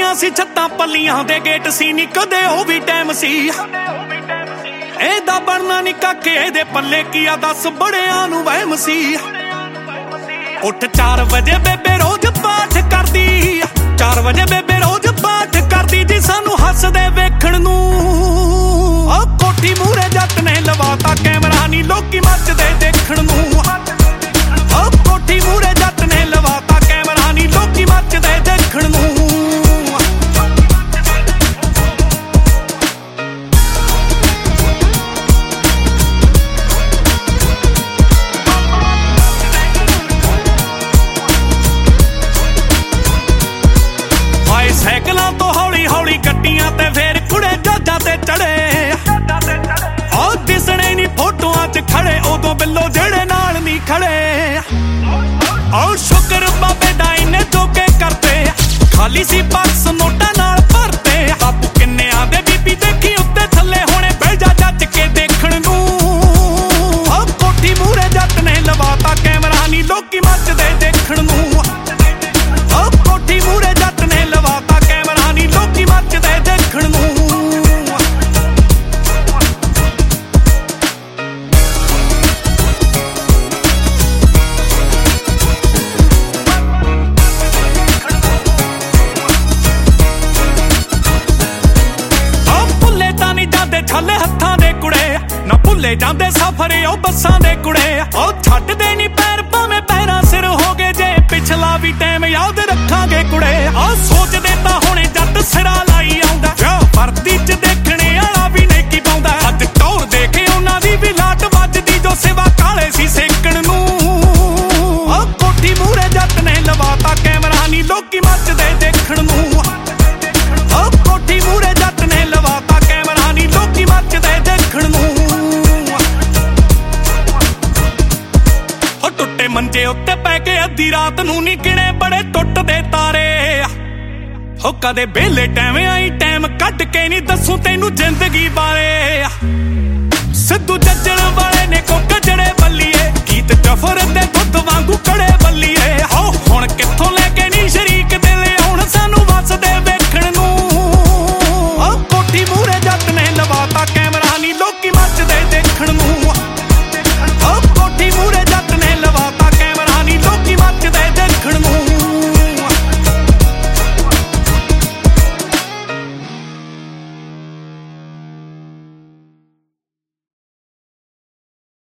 ਟੁੱਟੀਆਂ ਸੀ ਛੱਤਾਂ ਪੱਲੀਆਂ ਦੇ ਗੇਟ ਸੀ ਨੀ ਕਦੇ ਉਹ ਵੀ ਟਾਈਮ ਸੀ ਇਹਦਾ ਬਣਨਾ ਨੀ ਕਾਕੇ ਇਹਦੇ ਪੱਲੇ ਕੀ ਆ ਦੱਸ ਬੜਿਆਂ ਨੂੰ ਵਹਿਮ ਸੀ ਉੱਠ 4 ਵਜੇ ਬੇਬੇ ਰੋਜ਼ ਪਾਠ ਕਰਦੀ 4 ਵਜੇ ਬੇਬੇ ਰੋਜ਼ ਪਾਠ ਕਰਦੀ ਜੀ ਸਾਨੂੰ ਹੱਸਦੇ ਵੇਖਣ ਨੂੰ ਆ ਕੋਠੀ ਮੂਹਰੇ ਜੱਟ ਨੇ ਲਵਾਤਾ ਕੈਮਰਾ ਨੀ ਲੋਕੀ ਮੱਚਦੇ ਦੇਖਣ ਨੂੰ ਆ ਕੋਠੀ ਮੂਹਰੇ ਜੱਟ ਨੇ ਲਵਾਤਾ ਕੈਮਰਾ ਨੀ ਲੋਕੀ ਮੱਚਦੇ ਦੇਖਣ ਨੂੰ ਸਾਈਕਲਾਂ ਤੋਂ ਹੌਲੀ ਹੌਲੀ ਗੱਡੀਆਂ ਤੇ ਫੇਰ ਕੁੜੇ ਜੱਜਾਂ ਤੇ ਚੜੇ ਉਹ ਦਿਸਣੇ ਨੀ ਫੋਟੋਆਂ 'ਚ ਖੜੇ ਉਦੋਂ ਬਿੱਲੋ ਜਿਹੜੇ ਨਾਲ ਨੀ ਖੜੇ ਔਰ ਸ਼ੁਕਰ ਬਾਬੇ ਦਾ ਇਹਨੇ ਧੋਕੇ ਕਰਤੇ ਖਾਲੀ ਸੀ ਬਾਕਸ ਨੋਟਾਂ ਨਾਲ ਭਰਤੇ ਬਾਪੂ ਕਿੰਨਿਆਂ ਦੇ ਬੀਬੀ ਦੇਖੀ ਉੱਤੇ ਥੱਲੇ ਹੋਣੇ ਬਹਿ ਜਾ ਜੱਜ ਕੇ ਦੇਖਣ ਨੂੰ ਉਹ ਕੋਠੀ ਮੂਹਰੇ ਜੱਟ ਨੇ ਲਵਾਤਾ ਕੈਮਰਾ ਨੀ ਲੋਕੀ ਮੱਚਦੇ ਦੇਖਣ ਨੂੰ ਉਹ ਕੋਠੀ ਮੂਹਰੇ ਜੱਟ ਨੇ ਲਵਾਤਾ ਕੈਮਰਾ ਨੀ ਲੋਕੀ ਮੱਚਦੇ ਦੇਖਣ ਨੂੰ ਛੱਲੇ ਹੱਥਾਂ ਦੇ ਕੁੜੇ ਨਾ ਭੁੱਲੇ ਜਾਂਦੇ ਸਫ਼ਰ ਉਹ ਬੱਸਾਂ ਦੇ ਕੁੜੇ ਉਹ ਛੱਡਦੇ ਨੀ ਪੈਰ ਭਾਵੇਂ ਪੈਰਾਂ ਸਿਰ ਹੋ ਗਏ ਜੇ ਪਿਛਲਾ ਵੀ ਟਾਈਮ ਯਾਦ ਰੱਖਾਂਗੇ ਕੁੜੇ ਆ ਸੋਚਦੇ ਤਾਂ ਹੁਣੇ ਜੱਟ ਸਿਰਾ ਲਾਈ ਆਉਂਦਾ ਵਰਦੀ 'ਚ ਦੇਖਣੇ ਵਾਲਾ ਵੀ ਨਹੀਂ ਕੀ ਪਾਉਂਦਾ ਅੱਜ ਟੌਰ ਦੇਖੇ ਉਹਨਾਂ ਦੀ ਵੀ ਲਾਟ ਵੱਜਦੀ ਜੋ ਸਿਵਾ ਕਾਲੇ ਸੀ ਸੇਕਣ ਨੂੰ ਆ ਕੋਠੀ ਮੂਹਰੇ ਜੱਟ ਨੇ ਲਵਾਤਾ ਕੈਮਰਾ ਨੀ ਲੋਕੀ ਮੱਚਦੇ ਦੇਖਣ ਨੂੰ ਆ ਕੋਠੀ ਮੂਹਰੇ ਜੱਟ ਨੇ ਲਵਾਤਾ ਕੈਮਰਾ ਨੀ ਲੋਕੀ ਮੱਚਦੇ ਦੇਖਣ ਨੂੰ ਉਹ ਟੁੱਟੇ ਮੰਜੇ ਉੱਤੇ ਪੈ ਕੇ ਅੱਧੀ ਰਾਤ ਨੂੰ ਨੀ ਗਿਣੇ ਬੜੇ ਟੁੱਟਦੇ ਤਾਰੇ ਹੋ ਕਦੇ ਵਿਹਲੇ ਟਾਈਮ ਆਈ ਟਾਈਮ ਕੱਢ ਕੇ ਨੀ ਦੱਸੂ ਤੈਨੂੰ ਜ਼ਿੰਦਗੀ ਬਾਰੇ ਸਿੱਧੂ ਜੱਜਣ ਵਾਲੇ ਨੇ ਕੋ ਕਜੜੇ ਬੱਲੀਏ ਗੀਤ ਜਫਰ ਦੇ ਦੁੱਧ ਵਾਂਗੂ ਕੜੇ